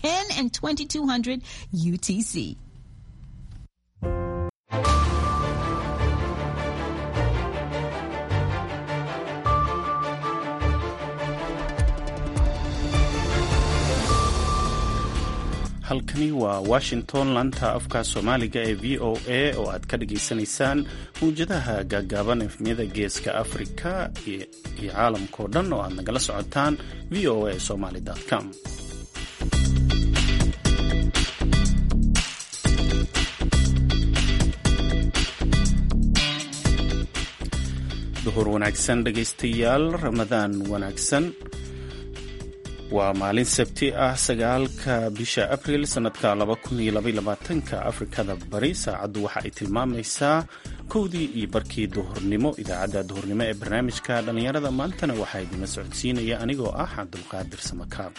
10 and 2200 UTC. halkani waa Washington, laanta afka Soomaaliga ee VOA oo aad ka dhageysanaysaan mawjadaha gaagaaban efmiyada geeska Afrika iyo caalamkoo dhan oo aad nagala socotaan voasomali.com. duhur wanaagsan dhegaystayaal, Ramadaan wanaagsan. waa maalin sabti ah 9-ka bisha Abriil sanadka 2022 Afrikada Bari. saacaddu waxa ay tilmaamaysaa 1:00 duhurnimo. idaacadda duhurnimo ee barnaamijka dhalinyarada maantana waxaa idinla socodsiinaya anigoo ah Cabdulqaadir Samakaab.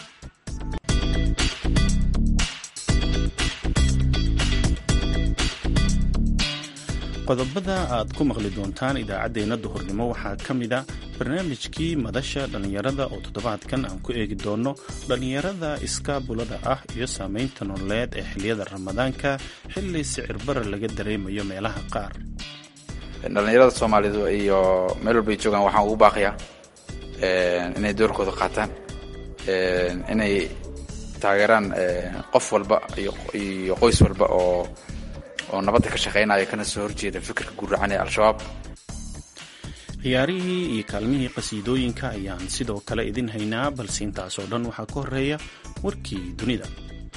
qodobada aad ku maqli doontaan idaacaddeenna duhurnimo waxaa ka mid a barnaamijkii madasha dhallinyarada oo toddobaadkan aan ku eegi doono dhallinyarada iskaabulada ah iyo saamaynta nololeed ee xilliyada ramadaanka xilli sicir barar laga dareemayo meelaha qaar. dhallinyarada soomaalidu iyo meel walbay joogaan waxaan ugu baaqayaa inay doorkooda qaataan, inay taageeraan qof walba iyo qoys walba oo nabadda ka shaqaynaya kana soo horjeeda fikirka guracan ee al-shabaab. ciyaarihii iyo kaalmihii qasiidooyinka ayaan sidoo kale idin haynaa, balse intaasoo dhan waxaa ka horeeya warkii dunida.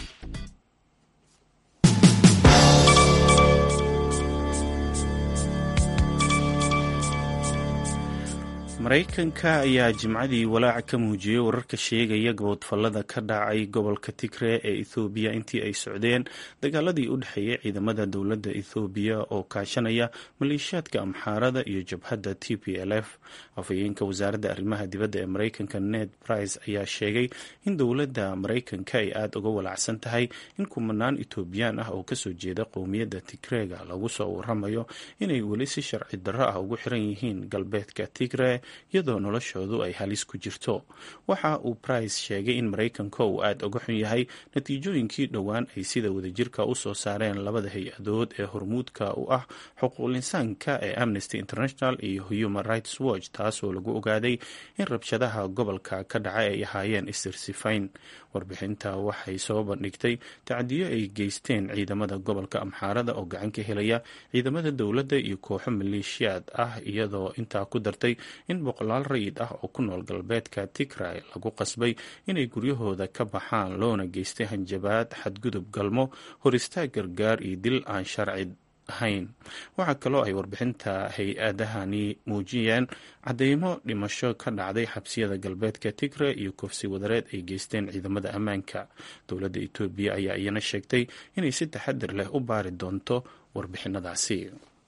Maraykanka ayaa jimcadii walaac ka muujiyey wararka sheegaya gabowdfallada ka dhacay gobolka Tigray ee Ethoobiya intii ay socdeen dagaaladii u dhexeeyay ciidamada dowladda Ethoobiya oo kaashanaya maleeshiyaadka Amxaarada iyo jabhadda TPLF. afhayeenka wasaaradda arrimaha dibadda ee Maraykanka Ned Price ayaa sheegay in dowladda Maraykanka ay aada uga walacsan tahay in kumanaan Etoobiyaan ah oo kasoo jeeda qowmiyadda Tigrayga lagu soo waramayo inay weli si sharci darro ah ugu xiran yihiin galbeedka Tigray iyadoo noloshoodu ay halis ku jirto. waxa uu Price sheegay in Maraykanka uu aada uga xun yahay natiijooyinkii dhowaan ay sida wadajirka u soo saareen labada hay-adood ee hormuudka u ah xuquuqul insaanka ee Amnesty International iyo Human Rights Watch, taasoo lagu ogaaday in rabshadaha gobolka ka dhacay ay ahaayeen isirsifayn. warbixinta waxay soo bandhigtay tacdiyo ay geysteen ciidamada gobolka Amxaarada oo gacan ka helaya ciidamada dowladda iyo kooxo maleeshiyaad ah, iyadoo intaa ku dartay in boqolaal rayid ah oo ku nool galbeedka Tigray lagu qasbay inay guryahooda ka baxaan, loona geystay hanjabaad, xadgudub galmo, hor istaag gargaar iyo dil aan sharci ahayn. waxaa kaloo ay warbixinta hay-adahani muujiyeen cadeymo dhimasho ka dhacday xabsiyada galbeedka Tigray iyo kufsi wadareed ay geysteen ciidamada ammaanka. dowladda Itoobiya ayaa iyana sheegtay inay si taxadir leh u baari doonto warbixinadaasi.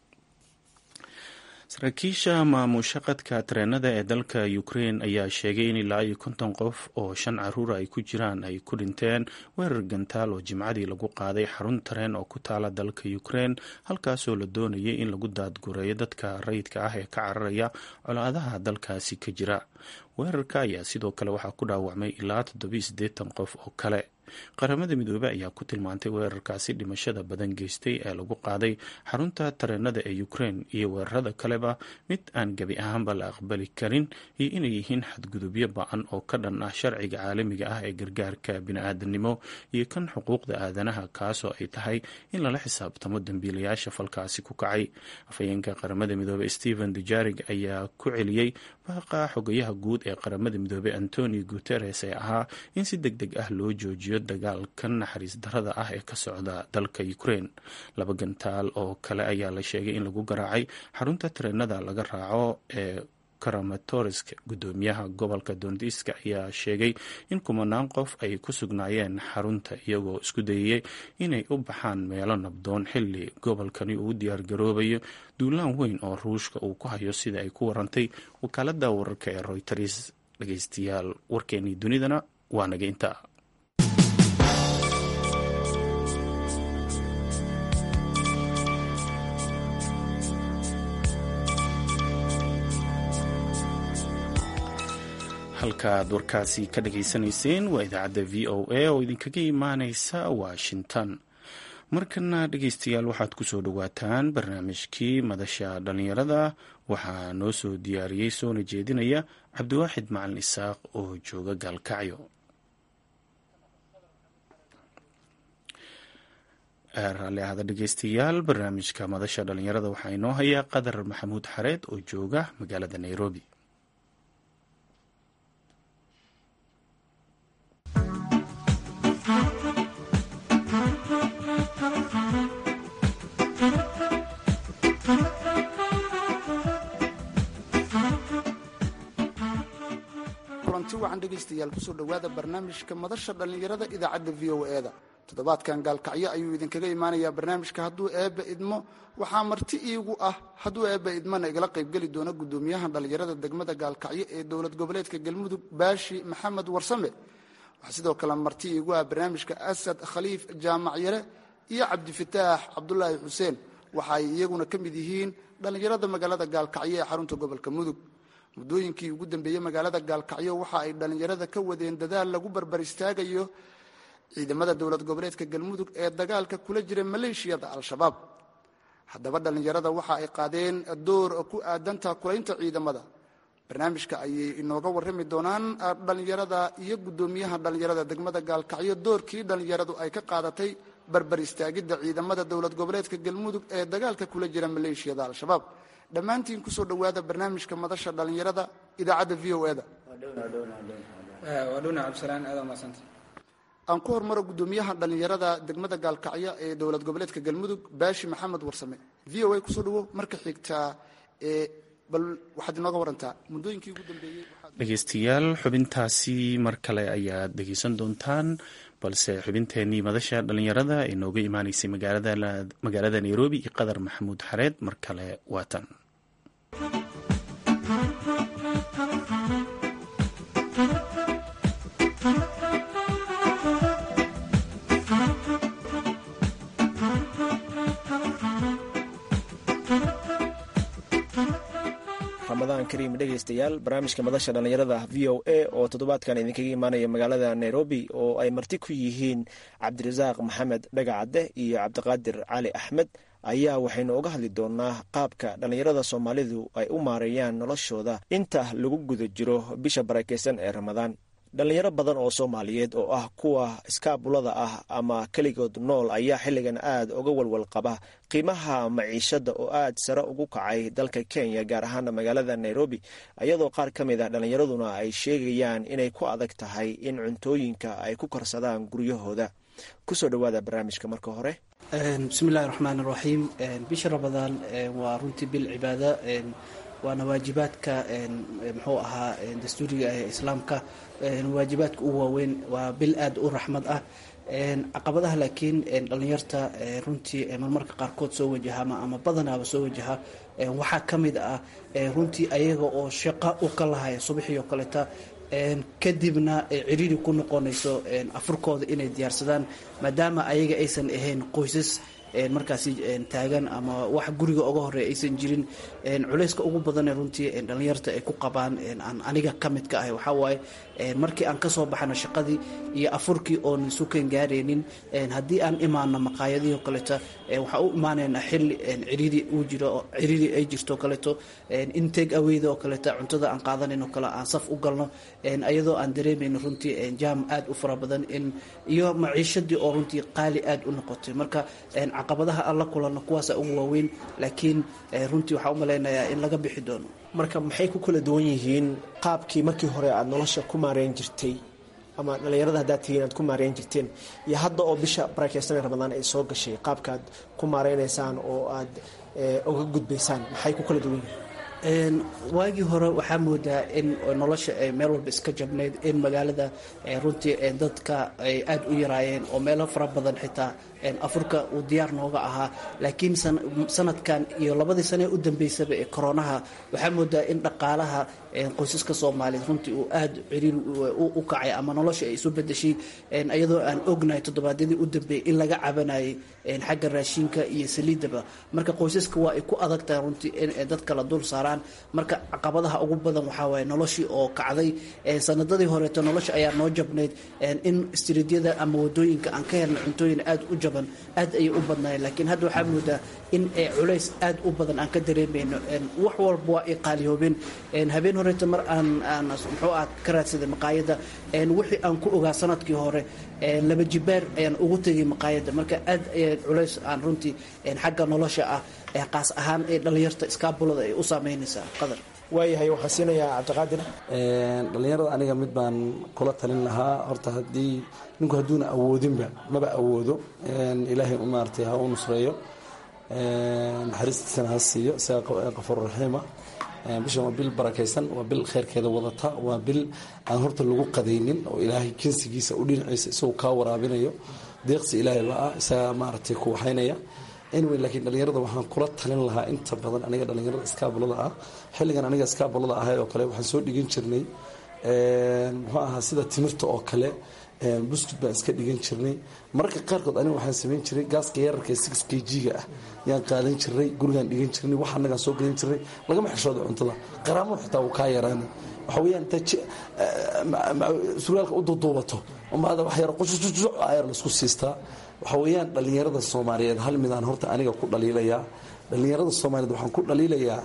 saraakiisha maamusha qadka tareenada ee dalka Ukraine ayaa sheegay in ilaa iyo 50 qof oo 5 caruur ay ku jiraan ay ku dhinteen weerar gantaal oo jimcadii lagu qaaday xarun tareen oo ku taala dalka Ukraine, halkaasoo la doonayay in lagu daadgureeyo dadka rayidka ah ee ka cararaya colaadaha dalkaasi ka jira. weerarka ayaa sidoo kale waxaa ku dhaawacmay ilaa 87 qof oo kale. qaramada midoobay ayaa ku tilmaantay weerarkaasi dhimashada badan geystay ee lagu qaaday xarunta tareenada ee Ukraine iyo weerarada kaleba mid aan gebi ahaanba la aqbali karin iyo inay yihiin xadgudubyo ba-an oo ka dhan ah sharciga caalamiga ah ee gargaarka bini'aadanimo iyo kan xuquuqda aadanaha, kaasoo ay tahay in lala xisaabtamo dambiilayaasha falkaasi ku kacay. afhayeenka qaramada midoobay Stephen Dujarric ayaa ku celiyey baaqa xogayaha guud ee qaramada midoobay Antonio Guterres ee ahaa in si degdeg ah loo joojiyo dagaalka naxariis darada ah ee ka socda dalka Ukraine. 2 gantaal oo kale ayaa la sheegay in lagu garaacay xarunta tareenada laga raaco ee Kramatorsk. gudoomiyaha gobolka Donetsk ayaa sheegay in kumanaan qof ay ku sugnaayeen xarunta iyagoo isku dayay inay u baxaan meelo nabdoon xilli gobolkani uu diyaar garoobayo duulaan weyn oo Ruushka uu ku hayo, sida ay ku warantay wakaaladda wararka ee Reuters. dhageystayaal, warkeenii dunidana waa naga intaa. halkaaad warkaasi ka dhageysanayseen waa idaacadda v o a oo idinkaga imaaneysa washington. markana dhegeystayaal waxaad kusoo dhawaataan barnaamijkii madasha dhallinyarada. waxaa noo soo diyaariyey soona jeedinaya cabdiwaaxid macalin isaaq oo jooga gaalkacyo. raalli ahada dhegeystayaal, barnaamijka madasha dhallinyarada waxaa inoo haya qadar maxamuud xareed oo jooga magaalada nairobi. wacan dhegaystayaal kusoo dhowaada barnaamijka madasha dhallinyarada idaacadda v o e da. toddobaadkan gaalkacyo ayuu idinkaga imaanayaa barnaamijka hadduu eebba idmo. waxaa marti iigu ah hadduu eebba idmona igala qaybgeli doona guddoomiyaha dhallinyarada degmada gaalkacyo ee dowlad goboleedka galmudug baashi maxamed warsame. waxaa sidoo kale marti iigu ah barnaamijka asad khaliif jaamac yare iyo cabdifataax cabdulaahi xuseen. waxa ay iyaguna ka mid yihiin dhallinyarada magaalada gaalkacyo ee xarunta gobolka mudug. muddooyinkii ugu dambeeyey magaalada gaalkacyo waxa ay dhallinyarada ka wadeen dadaal lagu barbar istaagayo ciidamada dowlad goboleedka galmudug ee dagaalka kula jira maleeshiyada al-shabaab. haddaba dhallinyarada waxa ay qaadeen door ku aadan taakulaynta ciidamada. barnaamijka ayay inooga warrami doonaan dhallinyarada iyo guddoomiyaha dhallinyarada degmada gaalkacyo doorkii dhallinyaradu ay ka qaadatay barbar istaagidda ciidamada dowlad goboleedka galmudug ee dagaalka kula jira maleeshiyada al-shabaab. dhammaantiin kusoo dhowaada barnaamijka madasha dhallinyarada idaacadda v o e da. aan ku hormaro guddoomiyaha dhallinyarada degmada gaalkacyo ee dowlad goboleedka galmudug baashi maxamed warsame. v o a kusoo dhawo. marka xigtaa bal waxaad inooga warantaa muddooyinkii ugu dambeeyey. dhegeystayaal, xubintaasi mar kale ayaad dhegeysan doontaan, balse xubinteenii madasha dhallinyarada ee nooga imaaneysay magaalada nairobi iyo qadar maxamuud xareed mar kale waatan. ramadaan kariim dhegaystayaal, barnaamijka madasha dhallinyarada v o a oo toddobaadkan idinkaga imaanaya magaalada nairobi oo ay marti ku yihiin cabdirasaaq maxamed dhagacadde iyo cabdiqaadir cali axmed ayaa waxaynu uga hadli doonaa qaabka dhallinyarada soomaalidu ay u maareeyaan noloshooda inta lagu guda jiro bisha barakeysan ee ramadaan. dhallinyaro badan oo soomaaliyeed oo ah kuwa iskaabulada ah ama keligood nool ayaa xilligan aad uga walwal qaba qiimaha maciishada oo aad sare ugu kacay dalka kenya, gaar ahaana magaalada nairobi, iyadoo qaar ka mid ah dhallinyaraduna ay sheegayaan inay ku adag tahay in cuntooyinka ay ku karsadaan guryahooda. kusoo dhowaada barnaamijka marka hore. bismillahi raxmaan raxiim. bisha ramadaan waa runtii bil cibaada, waana waajibaadka muxuu ahaa dastuuriga ee islaamka. waajibaadka ugu waaweyn waa bil aad u raxmad ah. caqabadaha laakiin dhallinyarta runtii marmarka qaarkood soo wajaha ama badanaaba soo wajaha waxaa ka mid ah runtii ayaga oo shaqo u ka lahaya subaxii oo kaleeta, kadibna ciriiri ku noqonayso afurkooda inay diyaarsadaan maadaama ayaga aysan ahayn qoysas markaasi taagan ama wax guriga uga horeeya aysan jirin. culayska ugu badanee runtii dhallinyarta ay ku qabaan aan aniga ka mid ka ahay waxaa waaye markii aan kasoo baxano shaqadii iyo afurkii oon sukan gaaraynin, haddii aan imaano maqaayadihii o kaleeto waxaa u imaanaynaa xilli ciriiri uu jiro oo ciriiri ay jirto o kaleeto, in take awayda oo kaleeto cuntada aan qaadanayn oo kale aan saf u galno iyadoo aan dareemayno runtii jaam aad u fara badan iyo maciishadii oo runtii qaali aad u noqotay. marka caqabadaha aan la kulanno kuwaasa ugu waaweyn, laakiin runtii waxaa u malaynayaa in laga bixi doono. marka maxay ku kala duwan yihiin qaabkii markii hore aad nolosha ku maareyn jirtay ama dhallinyarada haddaad tihiin aad ku maareyn jirteen iyo hadda oo bisha barakeysanee ramadaan ay soo gashay, qaabkaaad ku maareynaysaan oo aad uga gudbaysaan maxay ku kala duwan yihiin? waagii hore waxaa moodaa in nolosha ay meel walba iska jabnayd, in magaalada runtii dadka ay aad u yaraayeen oo meelo fara badan xitaa afurka uu diyaar nooga ahaa. laakiin sanadkan iyo labadii sane u dambeysaba ee koronaha waxaa moodaa in dhaqaalaha qoysaska soomaaliyeed runtii uu aad ciriiri u kacay ama nolosha ay isu bedeshay, iyadoo aan ognahay toddobaadyadii u dambeeyey in laga cabanayay xagga raashinka iyo saliidaba. marka qoysaska waa ay ku adag tahay runtii in dad kala dul saaraan karaan. Marka caqabadaha ugu badan waxaa waaye noloshii oo kacday. Sanadadii horeeto nolosha ayaa noo jabnayd, in istriidyada ama wadooyinka aan ka helna cuntooyin aad u jaban aad ayay u badnaayeen. laakiin hadda waxaa moodaa in culays aad u badan aan ka dareemayno. wax walba waa ay qaaliyoobeen. habeen horeeto mar aan muxuu ah ka raadsaday maqaayadda, wixii aan ku ogaa sanadkii hore 2 jibaar ayaan ugu tegay maqaayadda. marka aad culays aan runtii xagga nolosha ah qaas ahaan dhalinyarta iskaabulada ay u saameynaysaa. qadar waayahay, waxaan siinayaa cabdiqaadir. dhalinyarada aniga mid baan kula talin lahaa. horta haddii ninku hadduuna awoodinba maba awoodo, ilaahay maaragtay ha u nusreeyo, naxariistiisana ha siiyo, isaga qafuurraxiima. bishan waa bil barakaysan, waa bil khayrkeeda wadata, waa bil aan horta lagu qadaynin oo ilaahay jinsigiisa u dhinaciisa isagoo kaa waraabinayo. deeqsi ilaahay la-ah isaga maaragtay ku waxaynaya. anyway, laakiin dhalinyarada waxaan kula talin lahaa inta badan aniga dhalinyarada iskaabulada ah, xilligan aniga iskaabulada ahay oo kale waxaan soo dhigan jirnay muxuu ahaa sida timirta oo kale, buskut baan iska dhigan jirnay. mararka qaarkood aniga waxaan samayn jiray gaaska yararka 6 kg ah yaan qaadan jirnay, gurigaan dhigan jirnay, wax annagaan soo gadan jirnay. lagama xishooda cuntada, qaraamo xitaa wuu kaa yaraana. waxa weeyaan inta suraalka u duuduubato umaada wax yar qusususuc ayar la isku siistaa. waxa weeyaan dhalinyarada Soomaaliyeed hal midaan horta aniga ku dhaliilayaa. dhalinyarada Soomaaliyeed waxaan ku dhaliilayaa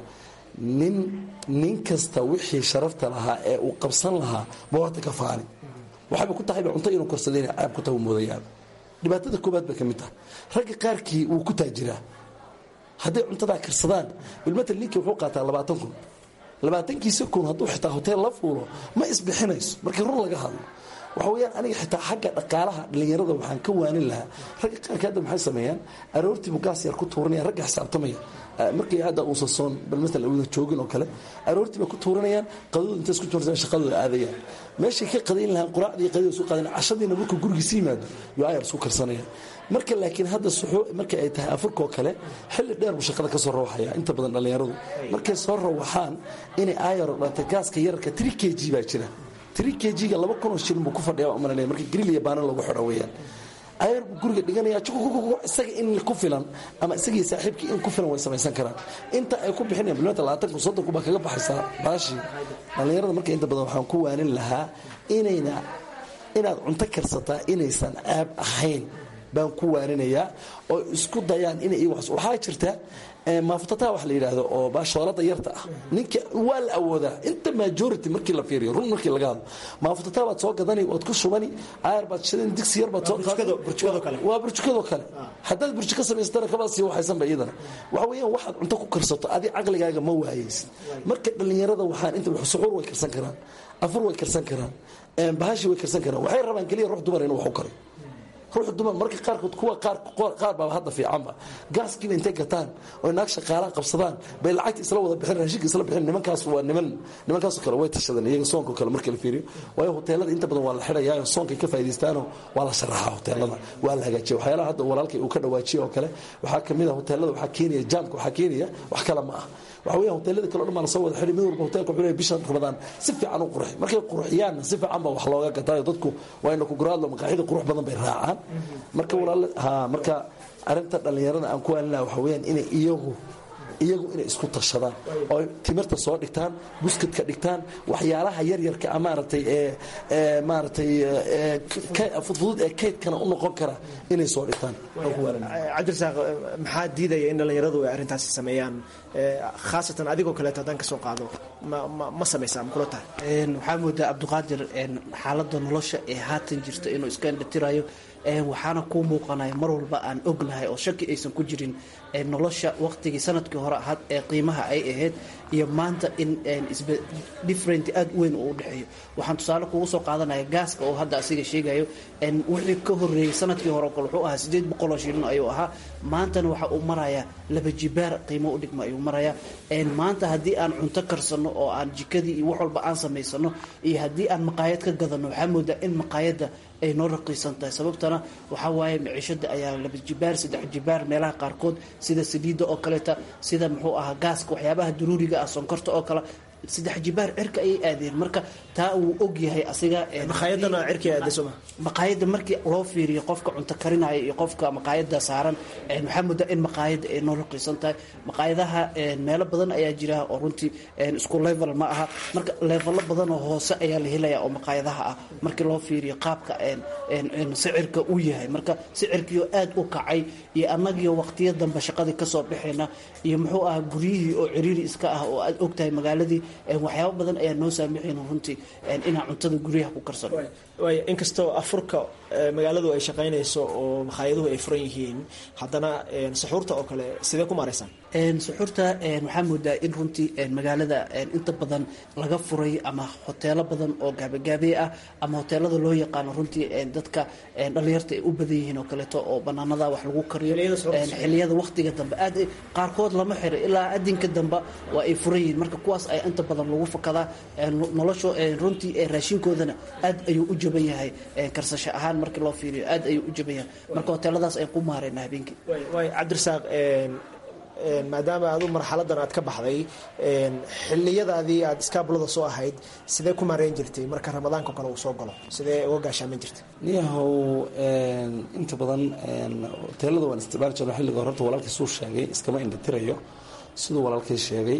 nin kasta wixii sharafta lahaa ee uu qabsan lahaa boorta ka faani. waxayba ku tahay cunto inuu korsadeen aab ku taw moodayaan. dhibaatada koobaad ba kamid tahay ragga qaarkii uu ku taajiraa hadday cuntada karsadaan bilmatal ninka wuxuu qaataa 20 kun hadduu xitaa hotel la fuulo ma isbixinayso markii run laga hadlo. waxa weeyaan aniga xitaa xagga dhaqaalaha dhalinyarada waxaan ka waanin lahaa. ragga qaarka hadda maxay sameeyaan aroortii bugaas yar ku tuuranaya, ragga xisaabtamaya markii hadda uu sasoon bilmatal wada joogin oo kale aroortii ba ku tuuranayaan, qadooda inta isku tuursan shaqadooda aadayaan. meeshii ka qadayn lahaan quraacdii qadada soo qaadan cashadiina markuu gurigiisa yimaado yoo ayar isku karsanayaan. marka laakiin hadda suxuu markay ay tahay afurka oo kale xilli dheer buu shaqada ka soo rooxaya. inta badan dhalinyaradu markay soo rooxaan inay ayar dhanta gaaska yarka 3 kg baa jira. 3 kg-ga 2,000 shilin buu ku fadhiyaa umaranaya markii grill iyo baana lagu xidho weeyaan. ayar buu guriga dhiganaya isaga in ku filan ama isagii saaxiibkii in ku filan way samaysan karaan. inta ay ku bixinayaan bilmaanta 20 baa kaga baxaysaa baashi. dhalinyarada marka inta badan waxaan ku waanin lahaa inaad cunto karsataa inaysan aab ahayn baan ku waarinayaa oo isku dayaan inay waxaa jirta maafutada wax la yiraahdo oo baashoolada yarta ah ninka waa la awoodaa inta majority markii la fiiriyo run markii laga hadlo maafutada baad soo gadanay oo ku shubani ayar baad shidan digsi yar baad soo burjukado kale waa burjukado kale hadda burjuka sameystana ka baasi waxaysan baydana waxa weeyaan waxaad cunto ku karsato adi aqligaaga ma waayeysid. marka dhalinyarada waxaan inta wax suxuur way karsan karaan, afur way karsan karaan, baashi way karsan karaan. waxay rabaan kaliya ruux dumar inuu wax u karo. ruux dumar marka qaarkood kuwa qaar baa hadda fiicanba gaaskii intay gataan oo naag shaqaalaha qabsadaan bay lacagta isla wada bixin raashinka isla bixin. nimankaas waa nimankaas kale way tashadeen iyaga soonka kale markii la fiiriyo waayo hoteelada inta badan waa la xirayaa soonka ka faa'iideystaan waa la sharaxaa hoteelada waa la hagaajiyo. waxyaalaha hadda walaalkay uu ka dhawaajiyo oo kale waxaa kamid ah hoteelada waxaa keenaya jaamka waxaa keenaya wax kale ma ah. waxa weeyaan hoteelada kale dhammaan soo wada xidhay mid walba hoteelka wuxuu leeyahay bishan Ramadaan si fiican u qurux markay qurxiyaan si fiican ba wax looga gataayo dadku waa in ku guraadlo maqaaxida qurux badan bay raacaan. marka marka arinta dhalinyarada aan ku waalina waxa weeyaan inay iyagu inay isku tashadaan oo timirta soo dhigtaan buskudka dhigtaan waxyaalaha yar yarka amaartay fudud ee kaydkana u noqon kara inay soo dhigtaan. cabdirasaaq maxaa diidaya in dhalinyaradu ay arrintaasi sameeyaan khaasatan adigoo kaleeto haddaan ka soo qaado ma samaysaa ma kula tahay? waxaa moodaa cabdiqaadir xaaladda nolosha ee haatan jirta inuu iska indhatirayo waxaana kuu muuqanaya mar walba aan ognahay oo shaki aysan ku jirin nolosha waqtigii sanadkii hore ahaad ee qiimaha ay ahayd iyo maanta in different aad weyn uu dhexeeyo. waxaan tusaale kugu soo qaadanaya gaaska oo hadda asiga sheegayo wixii ka horeeyay sanadkii hore kale wuxuu ahaa 800 shilin ayuu ahaa, maantana waxa uu marayaa 2 jibaar qiimo u dhigma ayuu marayaa. maanta haddii aan cunto karsano oo aan jikadii iyo wax walba aan samaysano iyo haddii aan maqaayad ka gadano waxaa moodaa in maqaayadda ay noo raqiisan tahay. sababtana waxaa waaye maciishada ayaa 2 jibaar 3 jibaar meelaha qaarkood sida saliidda oo kaleeta sida muxuu ahaa gaaska waxyaabaha daruuriga ah sonkorta oo kale saddex jibaar cirka ayay aadeen marka taa uu og yahay asiga maqaayadana cirka aadeen soo ma maqaayada markii loo fiiriyo qofka cunto karinaya iyo qofka maqaayada saaran waxaa muddo in maqaayada ay noo raqiisan tahay maqaayadaha meelo badan ayaa jira oo runtii isku level ma aha marka levello badan oo hoose ayaa la helaya oo maqaayadaha ah markii loo fiiriyo qaabka sicirka uu yahay marka sicirkiyo aad u kacay iyo annagiyo waqtiyo dambe shaqadii kasoo baxayna iyo muxuu ahaa guryihii oo ciriiri iska ah oo aad ogtahay magaaladii waxyaabo badan ayaa noo saamixayna runtii inaan cuntada guryaha ku karsano waay inkastoo afurka magaaladu ay shaqaynayso oo makhaayadahu ay furan yihiin haddana suxuurta oo kale sidee ku maaraysaan suxuurta waxaa moodaa in runtii magaalada inta badan laga furay ama hoteelo badan oo gaabagaabey ah ama hoteelada loo yaqaano runtii dadka dhalinyarta ay u badan yihiin oo kaleeto oo banaanada wax lagu kariyo xiliyada waqtiga dambe aad qaarkood lama xiro ilaa adinka dambe waa ay furan yihiin marka kuwaas ay inta badan lagu fakadaa nolosha runtii raashinkoodana aad ayuu u jaban yahay karsasho ahaan markii loo fiiriyo aad ayuu u jaban yahay marka hoteeladaas ay ku maareen habeenkii waay cabdirasaaq maadaama aadu marxaladan aad ka baxday xiliyadaadii aad iskaabulada soo ahayd sidee ku maareyn jirtay marka ramadaanka kale uu soo galo sidee uga gaashaaman jirtay niyahow inta badan hoteelada waan isticmaali jirno xilliga horta walaalkii suu sheegay iskama indhatirayo siduu walaalkii sheegay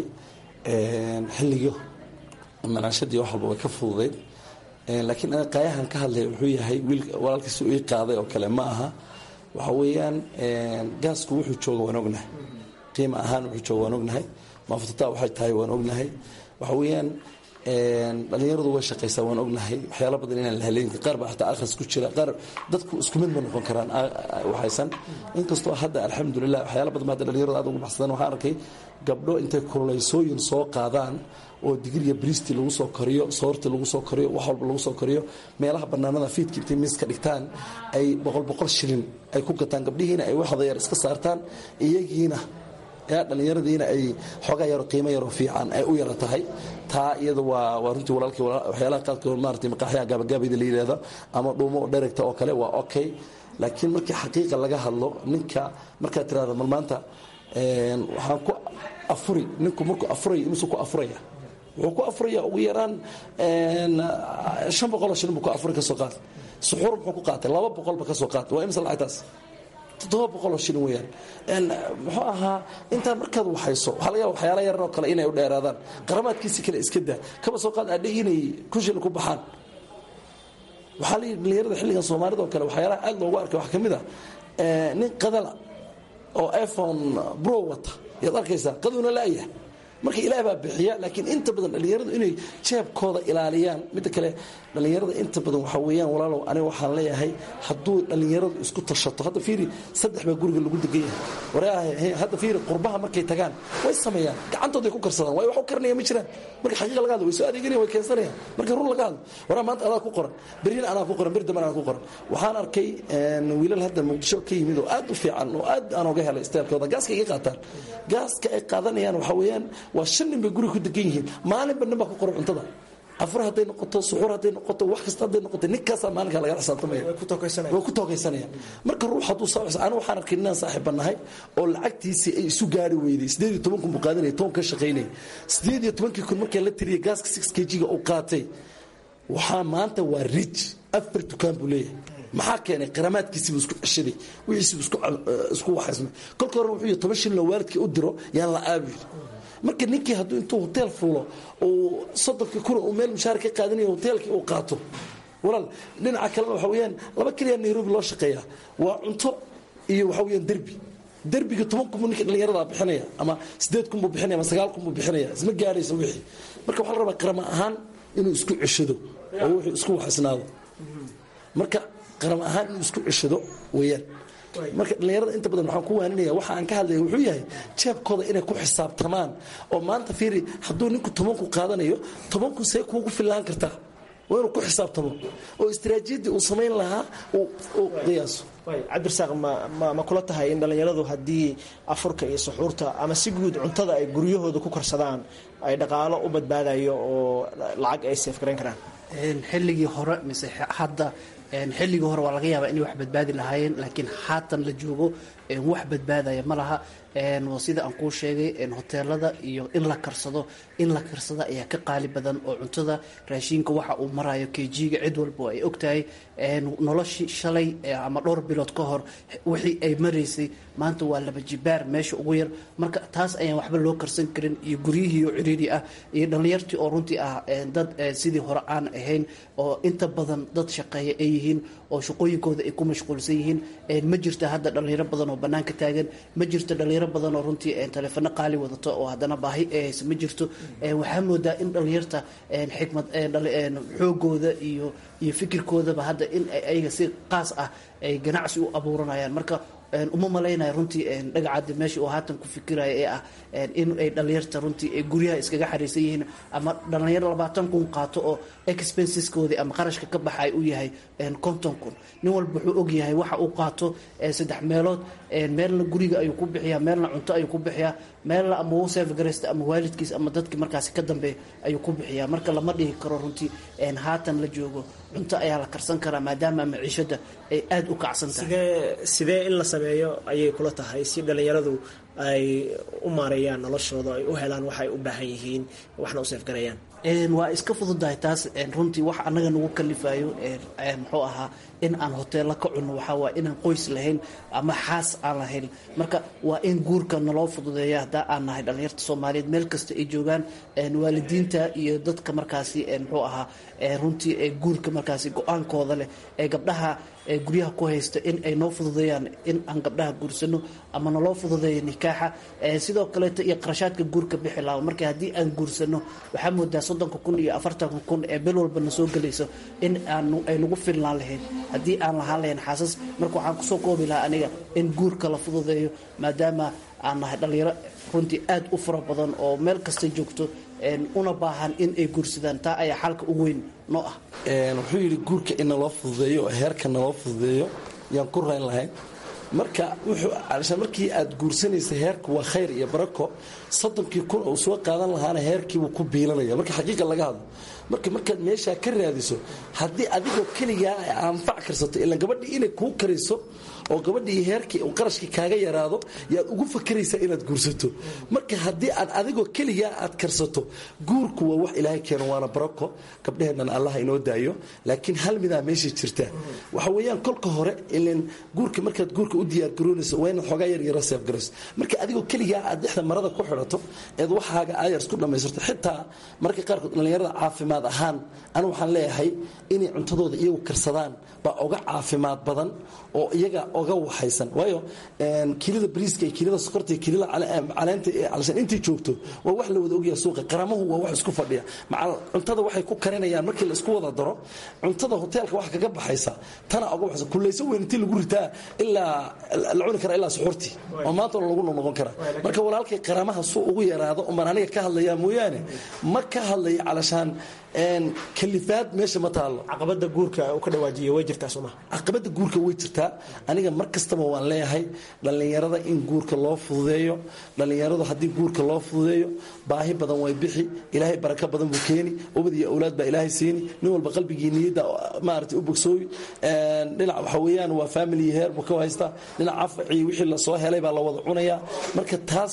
xilligii manaashadii wax walba way ka fududeyd laakiin ana qaayahan ka hadlay wuxuu yahay wiil walaalkiisu ii qaaday oo kale ma aha waxa weeyaan gaasku wuxuu jooga waan ognahay qiimo ahaan wuxuu jooga waan ognahay maafuutataa waxay tahay waan ognahay waxa weeyaan dhalinyaradu way shaqaysaa waan ognahay waxyaalo badan inaan la haleyn qaar baa xataa akhris ku jira qaar dadku isku mid ma noqon karaan waxaysan inkastoo hadda alxamdulilah waxyaalo badan hadda dhalinyaradu aad ugu baxsadaan waxaan arkay gabdho intay kululeysooyin soo qaadaan oo digriya bristi lagu soo kariyo soorti lagu soo kariyo wax walba lagu soo kariyo meelaha banaanada fiidka intay miiska dhigtaan ay boqol shilin ay ku gataan gabdhihiina ay waxda yar iska saartaan iyagiina dhalinyaradiina ay xoogaa yaro qiimo yaroo fiican ay u yara tahay taa iyada waa runtii walaalkii waxyaalaha qaadkood maaragtay maqaaxyaha gaabagaabayda la yidhaahdo ama dhuumo oo dheregta oo kale waa okay laakiin markii xaqiiqa laga hadlo ninka markaad tirahdo mal maanta waxaan ku afuri ninku markuu afurayo inuusan ku afuraya wuxuu ku afuraya ugu yaraan 500 shilin buu ku afuri ka soo qaatay suxuur muxuu ku qaatay 200 ba ka soo qaatay waa imisa lacagtaas 700 shilin weeyaan muxuu ahaa intaan markaad waxayso waxaa laga yaaba waxyaala yar oo kale inay u dheeraadaan qaramaadkiisi kale iska daa kaba soo qaad adhe inay ku shilin ku baxaan waxaa la yidhi dhalinyarada xilligan soomaalida oo kale waxyaalaha aad loogu arkay waxaa ka mid ah nin qadala oo iphone bro wata yaad arkaysaa qaduna la'yahay marka ilaah baa bixiya laakiin inta badan dhalinyaradu inay jeebkooda ilaaliyaan midda kale dhalinyarada inta badan waxa weeyaan walaalow aniga waxaan leeyahay hadduu dhalinyaradu isku tashato hadda fiiri 3 baa guriga lagu degan yahay waraahay hadda fiiri qurbaha markay tagaan way sameeyaan gacantooda ku karsadaan way wax u karnaya ma jiraan marka xaqiiqa laga hadlo way soo adeeganayaan way keensanayaan marka run laga hadlo waraa maanta adaa ku qoran berina anaa ku qoran bir damana ku qoran waxaan arkay wiilal hadda muqdisho ka yimid oo aad u fiican oo aad aan uga helay isteelkooda gaaska ay qaataan gaaska ay qaadanayaan waxa weeyaan waa 5 bay guriga ku degan yihiin maalinba nin baa ku qoran cuntada afur hadday noqoto suxuur hadday noqoto wax kasta hadday noqoto ninkaasaa maalinkaa laga xisaabtamaya way ku tookaysanayaan marka ruux hadduu anigu waxaan arkay ninaan saaxiibanahay oo lacagtiisii ay isu gaari weyday 18 kun buu qaadanaya 10 ka shaqaynayay 18 kun markii la tiriyay gaaska 6 kg-ga uu qaatay waxaa maanta waa rich 4 dukaan buu leeyahay maxaa keenay qaramaadkiisiibu isku ceshaday wixiisiibu isku waxaysmay kolka hore wuxuu 10 shilin oo waalidkii u diro yaan la aabi marka ninkii hadduu intuu hotel fuulo oo 30 kun oo meel mushaar ka qaadanayo hotelkii uu qaato walaal dhinaca kale waxa weeyaan 2 kaliya Nairobi loo shaqeeyaa waa cunto iyo waxa weeyaan derbiga 10 kun ninka dhalinyarada bixinaya ama 8 kun buu bixinaya ama 9 kun buu bixinaya isma gaarayso wixii marka waxa la rabaa qarama ahaan inuu isku ceshado oo wuxuu isku waxsanaado marka qarama ahaan inuu isku ceshado weeyaan marka dhalinyarada inta badan waxaan ku waaninaya waxa aan ka hadlaya wuxuu yahay jeebkooda inay ku xisaabtamaan oo maanta fiiri hadduu ninku 10 ku qaadanayo 10 ku see kuugu filaan kartaa waa inuu ku xisaabtamo oo istiraatiijiyadii uu samayn lahaa uu qiyaaso cabdirasaaq ma kula tahay in dhalinyaradu haddii afurka iyo suxuurta ama si guud cuntada ay guryahooda ku karsadaan ay dhaqaalo u badbaadayo oo lacag ay seef garan karaan xilligii hore mise hadda xilligii hore waa laga yaabaa inay wax badbaadi lahaayeen laakiin haatan la joogo wax badbaadaya ma laha sida aan kuu sheegay hoteelada iyo in la karsada ayaa ka qaali badan oo cuntada raashinka waxa uu marayo kg-ga cid walba ay ogtahay noloshii shalay ama dhowr bilood ka hor wixii ay maraysay maanta waa laba jibaar meesha ugu yar marka taas ayaan waxba loo karsan karin iyo guryihii oo ciriiri ah iyo dhallinyartii oo runtii ah dad sidii hore aan ahayn oo inta badan dad shaqeeya ay yihiin oo shaqooyinkooda ay ku mashquulsan yihiin ma jirta hadda dhallinyaro badan oo bannaanka taagan ma jirto dhallinyaro badan oo runtii taleefano qaali wadato oo haddana baahi ay haysa ma jirto waxaa moodaa in dhallinyarta xikmad xoogooda iyo fikirkoodaba hadda in ayaga si qaas ah ay ganacsi u abuuranayaan marka uma malaynaya runtii dhagacaddi meesha uu haatan ku fikiraya ee ah in ay dhallinyarta runtii ay guryaha iskaga xariisan yihiin ama dhallinyaro 20 kun qaato oo expenseskoodii ama qarashka ka baxay uu yahay 50 kun nin walba wuxuu og yahay waxa uu qaato 3 meelood meelna guriga ayuu ku bixiyaa meelna cunto ayuu ku bixiyaa meelna ama uu save gareysta ama waalidkiis ama dadkii markaasi ka dambeeya ayuu ku bixiyaa marka lama dhihi karo runtii haatan la joogo cunto ayaa la karsan karaa maadaama maciishada ay aad u kacsan tahay sidee in la sameeyo ayay kula tahay si dhallinyaradu ay u maareeyaan noloshooda ay u helaan waxay u baahan yihiin waxna u seefgarayaan waa iska fududahay taas runtii wax annaga nagu kalifayo muxuu ahaa in aan hoteella ka cunno waxaa waa inaan qoys lahayn ama xaas aan lahayn marka waa in guurka naloo fududeeya haddaa aan nahay dhallinyarta soomaaliyeed meel kasta ay joogaan waalidiinta iyo dadka markaasi muxuu ahaa runtii guurka markaasi go-aankooda leh ee gabdhaha guryaha ku haysta in ay noo fududeeyaan in aan gabdhaha guursano ama naloo fududeeyo nikaaxa sidoo kaleeto iyo qarashaadka guurka bixi lahaa marka haddii aan guursano waxaa moodaa 30 kun iyo 40 kun ee bil walba na soo gelayso in ay nagu filnaan lahayn haddii aan lahaan lahayn xaasas marka waxaan kusoo koobi lahaa aniga in guurka la fududeeyo maadaama aan nahay dhallinyaro runtii aad u fara badan oo meel kasta joogto una baahan in ay guursadaan taa ayaa xalka ugu weyn noo ah wuxuu yidhi guurka in naloo fududeeyo heerka naloo fududeeyo yaan ku rayn lahayn marka wuxuu markii aad guursanaysa heerka waa khayr iyo barako 30 kun oo soo qaadan lahaana heerkiibuu ku biilanaya marka xaqiiqa laga hadlo markaad meeshaa ka raadiso haddii adigoo keligaa anfac karsato ilaan gabadhii inay kuu karayso oo gabadhii heerkii qarashkii kaaga yaraado yaad ugu fakaraysaa inaad guursato marka haddii aad adigoo keligaa aad karsato guurku waa wax ilaahay keeno waana barako gabdhaheennan allah inoo daayo laakiin hal midaa meesha jirta waxa weeyaan kolka hore ilaan guurka markaad guurka u diyaargaroonayso waa inaad xoogaa yar seef garayso marka adigoo keligaa aad dhexda marada ku xidhato eed waxaaga aayar isku dhammaystirto xitaa marka qaarkood dhallinyarada caafimaad ahaan anu waxaan leeyahay inay cuntadooda iyagu karsadaan baa oga caafimaad badan oo iyaga oga waxaysan waayo kiilada bariiska iyo kiilada sokorta iyo kiilada caleenta calashan intii joogto waa wax la wada ogyahay suuqa qaramahu waa wax isku fadhiya macal cuntada waxay ku karinayaan markii la isku wada daro cuntada hoteelka wax kaga baxaysa tana oga waxaysan kullayso weyn intii lagu ritaa ilaa la cuni kara ilaa suxurti oo maanta lagu noqon kara marka walaalkay qaramaha suu ugu yaraado umbaan aniga ka hadlayaa mooyaane ma ka hadlaya calashaan kalifaad meesha ma taalo caqabada guurka uu ka dhawaajiyo way jirtaa Soomaa caqabada guurka way jirtaa aniga mar kastaba waan leeyahay dhalinyarada in guurka loo fududeeyo dhalinyaradu haddii guurka loo fududeeyo baahi badan way bixi ilaahay baraka badan buu keeni ubad iyo awlaad baa ilaahay siini nin walba qalbigii niyada maartay u bogsooy dhinac waxa weeyaan waa family heer buu ka haysta dhinac afci wixii la soo helay baa la wada cunaya marka taas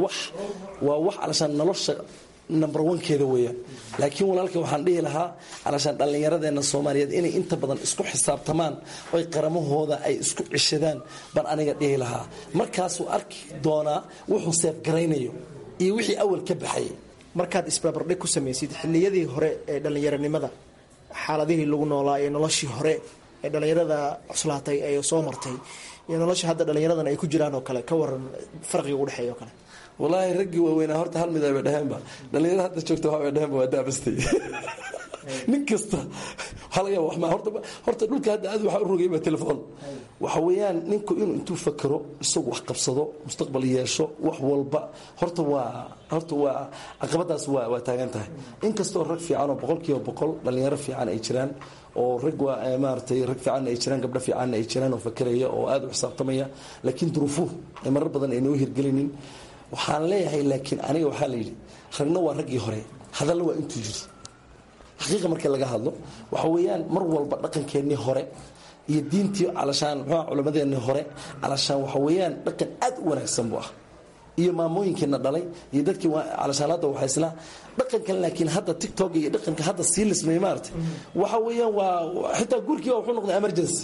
waa wax alashan nolosha number 1 keeda weeyaan laakiin walaalkay waxaan dhihi lahaa alashan dhallinyaradeena Soomaaliyeed inay inta badan isku xisaabtamaan oo qaramahooda ay isku cishadaan baan aniga dhihi lahaa markaas uu arki doonaa wuxuu seef garaynayo iyo wixii awal ka baxay markaad isbarbardhig ku sameeysid xilliyadii hore ee dhallinyaranimada xaaladihii lagu noolaa ee noloshii hore ee dhallinyarada cuslaatay ay soo martay iyo nolosha hadda dhallinyaradan ay ku jiraan oo kale ka waran farqiga u dhaxeeyo kale والله رجي وين هرت هل مذا بدهم با لأن هذا شفته هو بدهم ودابستي نكسته حلقة وحما هرت دول كهذا هذا وحرق يبقى تلفون وحويان نينكو إنه أنتوا فكروا السوق وحقب صدوا مستقبل يشوا وحول با هرت عقبتها سوا وتاجنتها إنكستوا الرك في عنا بقول كيو بقول لأن يعرف في عنا إيشران oo rag waa maartay rag fiican ay jiraan gabdho fiican ay jiraan oo fakaraya oo aad u xisaabtamaya laakiin duruufuhu ay marar badan ay noo hirgelinin waxaan leeyahay laakiin aniga waxa la yiri ragna waa ragii hore hadal waa intuu jiri xaqiiqa marka laga hadlo waxa weeyaan mar walba dhaqankeennii hore iyo diintii calashaan muxuu culammadeenni hore calashaan waxa weeyaan dhaqan aad u wanaagsan buu ah iyo maamooyinkiina dhalay iyo dadkii calashaanada waxay isla dhaqankan laakiin hadda tiktok iyo dhaqanka hadda sii lismay maartay waxa weeyaan waa xitaa gurkii wuxuu noqday emergency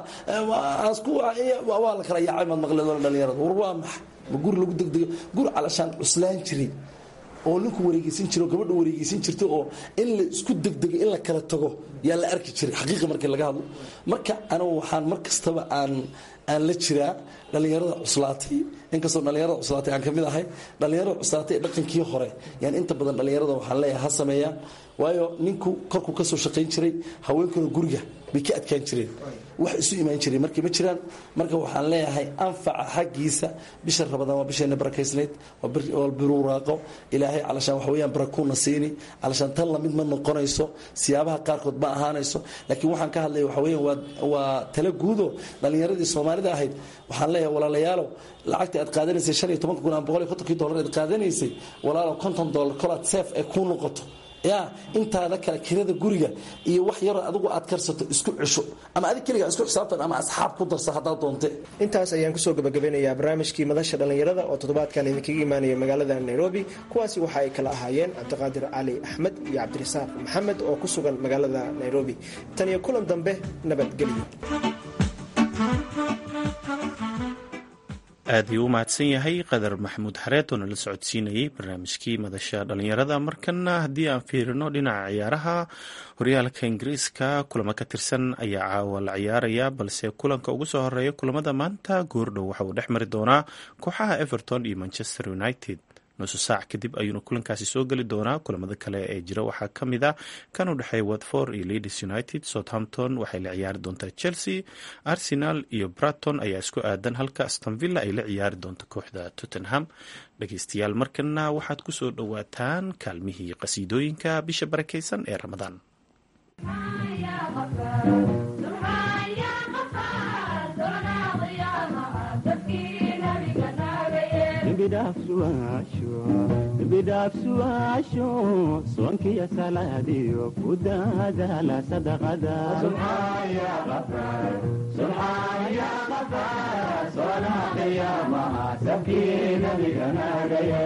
waa la kala yaacay maad maqleed wala dhalinyarada war waa maxay ma gur lagu degdego gur calashaan cuslaan jiray oo ninku wareegeysan jiro gabadha wareegeysan jirto oo in la isku degdego in la kala tago yaa la arki jiray xaqiiqa markii laga hadlo marka anigu waxaan mar kastaba aan la jiraa dhalinyarada cuslaatay inkastoo dhalinyarada cuslaatay aan ka mid ahay dhalinyarada cuslaatay ee dhaqankii hore yaan inta badan dhalinyarada waxaan leeyahay ha sameeyaan waayo ninku korku ka soo shaqayn jiray haweenkuna guriga bay ka adkaan jireen wax isu imaan jiray markii ma jiraan marka waxaan leeyahay anfaca xaggiisa bisha Ramadaan waa bisheena barakaysnayd waa biruuraaqo ilaahay calashaan wax weeyaan barakuuna siini calashaan tan lamid ma noqonayso siyaabaha qaarkood ma ahaanayso laakiin waxaan ka hadlay wax weeyaan waa tala guudo dhalinyaradii Soomaalida ahayd waxaan leeyahay walaalayaalo lacagta aad qaadanaysay $150 aad qaadanaysay walaalo $50 kolaad safe ee ku noqoto yaa intaada kala kirada guriga iyo wax yar adigu aad karsato isku cisho ama adig kaliya isku xisaabtan ama asxaab ku darsa hadaa doonte intaas ayaan kusoo gabagabeynayaa barnaamijkii madasha dhalinyarada oo toddobaadkan idinkaga imaanaya magaalada Nairobi kuwaasi waxa ay kala ahaayeen Cabdiqaadir Cali Axmed iyo Cabdirasaaq Maxamed oo ku sugan magaalada Nairobi tan iyo kulan dambe nabadgelyo aad ayuu u mahadsan yahay qadar maxamuud xareed oo nala socodsiinayay barnaamijkii madasha dhalinyarada markana haddii aan fiirino dhinaca ciyaaraha horyaalka ingiriiska kulamo ka tirsan ayaa caawa la ciyaaraya balse kulanka ugu soo horeeya kulamada maanta goordhow waxa uu dhex mari doonaa kooxaha Everton iyo Manchester United nusu saac kadib ayuuna kulankaasi soo geli doonaa kulamada kale ee jira waxaa ka mid ah kan u dhexeeya Watford iyo Leeds United Southampton waxay la ciyaari doontaa Chelsea Arsenal iyo Brighton ayaa isku aadan halka Aston Villa ay la ciyaari doonto kooxda Tottenham dhageystayaal markana waxaad ku soo dhawaataan kaalmihii qasiidooyinka bisha barakeysan ee Ramadaan bidafsuasho sonkiya salaadiyo ku daadaala sadaqada subxaan ya ghafar soonaa qiyaamaha sabkii nabiga naagaye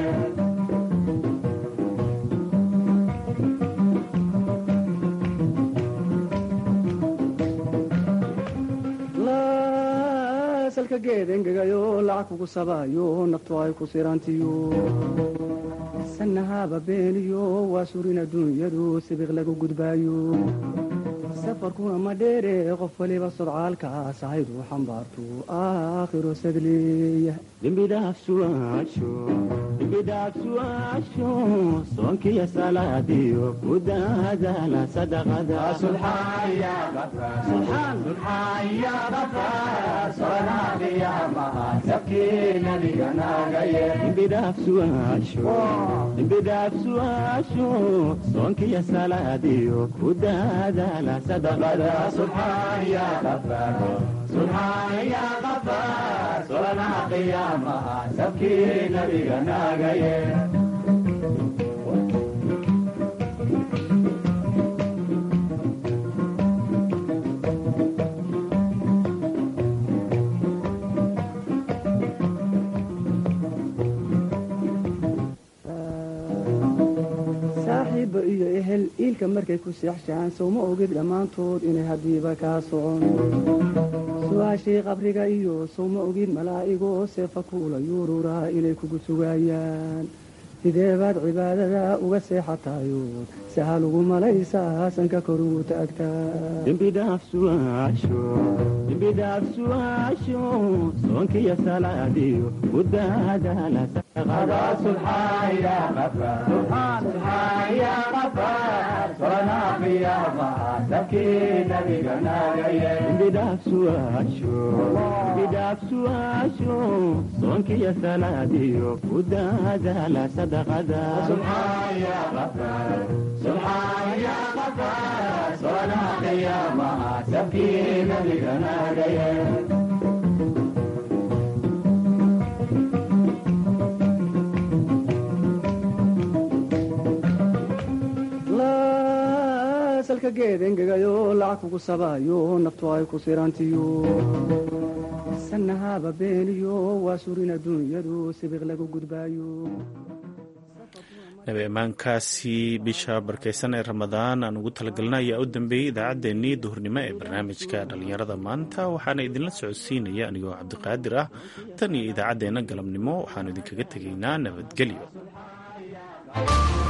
salka geed engegayo lacag kugu sabayo naftu ay ku sirantiyo sanahaba beeniyo waa surin adduunyadu sibiq lagu gudbaayo safarkuna ma dheere qof waliba sodcaalkaas ahaydu xambaartu aakhiro sadleeya dembidhaafsuaasho soonkiya salaadiyo ku daadaala sadaqada subxaan ya dembidhaafsuaasho soonkiya salaadiyo ku daadaala sadaqada subxaan ya ghafar soonaa qiyaamaha sabkii nabiga naagaye iyo ehel iilka markay ku seexshaan sowma ogid dhammaantood inay haddiiba kaa socon su-aashii qabriga iyo sowma ogid malaa'igoo seefa kuula yuururaa inay kugu sugaayaan sidee baad cibaadada uga seexatayood saha lugu malaysaa sanka kor ugu taagtaa dembidhaafsuaasho soonkiya salaadiyo ku daadaala sadaqada subxaan ya ghafar soonaa qiyaamaha sabkii nabiga naagaye dembidhaafsuaasho soonkiya salaadiyo ku daadaala sadaqada subxaan ya ghafar soonaa qiyaamaha sabkii nabiga naagaye ka geedengegayo lacag kugu sabaayo naftu ay ku sirantiyo sanahaba beeniyo waa surin adduunyadu sibiq lagu gudbaayo nabi ammaankaasi bisha barkaysan ee ramadaan aan ugu talagalna ayaa u dambeeyey idaacaddeenii duhurnimo ee barnaamijka dhallinyarada maanta waxaana idinla socodsiinaya anigoo cabdiqaadir ah tan iyo idaacaddeenna galabnimo waxaanu idinkaga tegaynaa nabadgelyo.